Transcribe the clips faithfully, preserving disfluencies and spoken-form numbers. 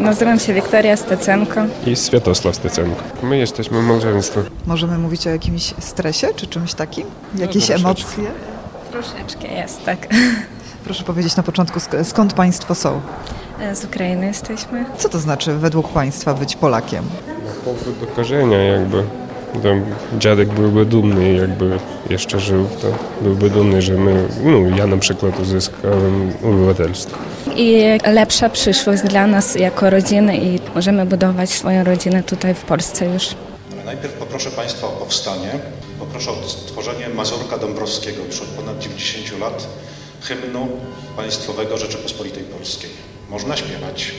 Nazywam się Wiktoria Stecenko. I Światosław Stecenko. My jesteśmy małżeństwem. Możemy mówić o jakimś stresie czy czymś takim? Jakieś no, emocje? Troszeczkę jest, tak. Proszę powiedzieć na początku, skąd Państwo są? Z Ukrainy jesteśmy. Co to znaczy według Państwa być Polakiem? Na powrót do korzenia jakby. Tam dziadek byłby dumny, jakby jeszcze żył, to byłby dumny, że my, no ja na przykład uzyskałem obywatelstwo. I lepsza przyszłość dla nas jako rodziny i możemy budować swoją rodzinę tutaj w Polsce już. Ale najpierw poproszę Państwa o powstanie. Poproszę o stworzenie Mazurka Dąbrowskiego już od ponad dziewięćdziesięciu lat, hymnu państwowego Rzeczypospolitej Polskiej. Można śpiewać.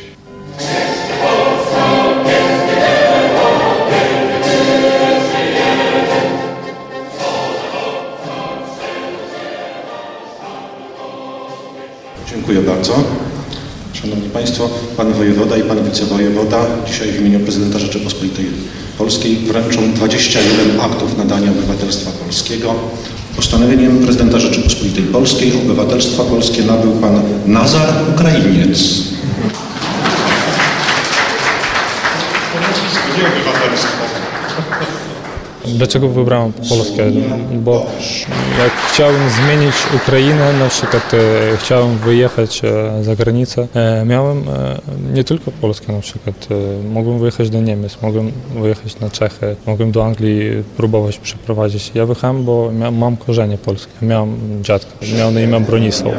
Dziękuję bardzo. Szanowni Państwo, Pan Wojewoda i Pan Wicewojewoda dzisiaj w imieniu Prezydenta Rzeczypospolitej Polskiej wręczą dwadzieścia jeden aktów nadania obywatelstwa polskiego. Postanowieniem Prezydenta Rzeczypospolitej Polskiej obywatelstwa polskie nabył Pan Nazar Ukrainiec. Nie obywatelstwo. Dlaczego wybrałem Polskę? Bo jak chciałem zmienić Ukrainę, na przykład e, chciałem wyjechać e, za granicę, e, miałem e, nie tylko Polskę na przykład, e, mogłem wyjechać do Niemiec, mogłem wyjechać na Czechy, mogłem do Anglii próbować przeprowadzić. Ja wyjechałem, bo mia, mam korzenie polskie, miałem dziadka, miał na imię Bronisław.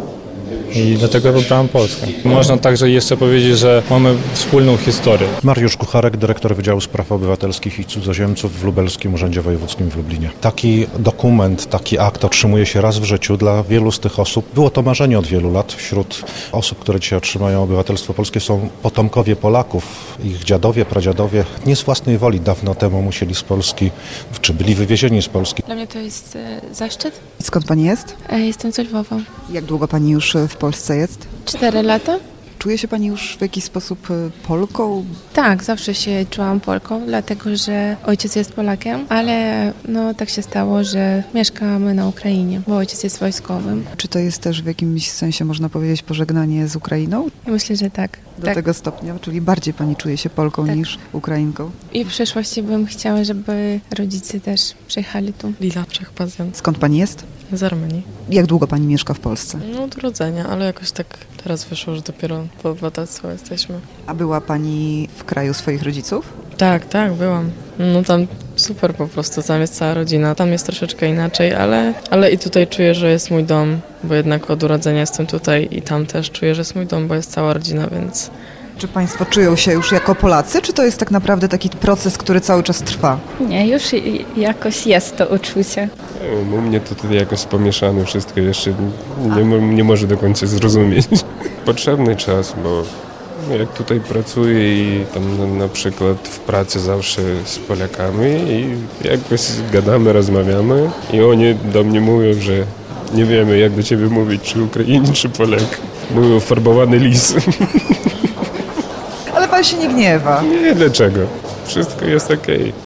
I dlatego wybrałem Polskę. Można także jeszcze powiedzieć, że mamy wspólną historię. Mariusz Kucharek, dyrektor Wydziału Spraw Obywatelskich i Cudzoziemców w Lubelskim Urzędzie Wojewódzkim w Lublinie. Taki dokument, taki akt otrzymuje się raz w życiu. Dla wielu z tych osób było to marzenie od wielu lat. Wśród osób, które dzisiaj otrzymają obywatelstwo polskie, są potomkowie Polaków. Ich dziadowie, pradziadowie nie z własnej woli dawno temu musieli z Polski, czy byli wywiezieni z Polski. Dla mnie to jest e, zaszczyt. Skąd Pani jest? E, jestem z Lwowa. Jak długo Pani już w Polsce jest? Cztery lata. Czuje się Pani już w jakiś sposób Polką? Tak, zawsze się czułam Polką, dlatego że ojciec jest Polakiem, ale no tak się stało, że mieszkamy na Ukrainie, bo ojciec jest wojskowym. Czy to jest też w jakimś sensie, można powiedzieć, pożegnanie z Ukrainą? Myślę, że tak. Do tak. tego stopnia, czyli bardziej Pani czuje się Polką tak. niż Ukrainką? I w przyszłości bym chciała, żeby rodzice też przyjechali tu. Lila Wszechpazjan. Skąd Pani jest? Z Armenii. Jak długo Pani mieszka w Polsce? No od urodzenia, ale jakoś tak teraz wyszło, że dopiero po obywatelstwie jesteśmy. A była Pani w kraju swoich rodziców? Tak, tak, byłam. No tam super po prostu, tam jest cała rodzina. Tam jest troszeczkę inaczej, ale, ale i tutaj czuję, że jest mój dom, bo jednak od urodzenia jestem tutaj i tam też czuję, że jest mój dom, bo jest cała rodzina, więc... Czy Państwo czują się już jako Polacy, czy to jest tak naprawdę taki proces, który cały czas trwa? Nie, już jakoś jest to uczucie. U mnie to tutaj jakoś pomieszane wszystko, jeszcze nie, nie może do końca zrozumieć. Potrzebny czas, bo jak tutaj pracuję i tam na, na przykład w pracy zawsze z Polakami i jakoś gadamy, rozmawiamy i oni do mnie mówią, że nie wiemy jak do ciebie mówić, czy Ukraiń, czy Polak. Mówią farbowany lis. Ale Pan się nie gniewa. Nie, dlaczego? Wszystko jest okej.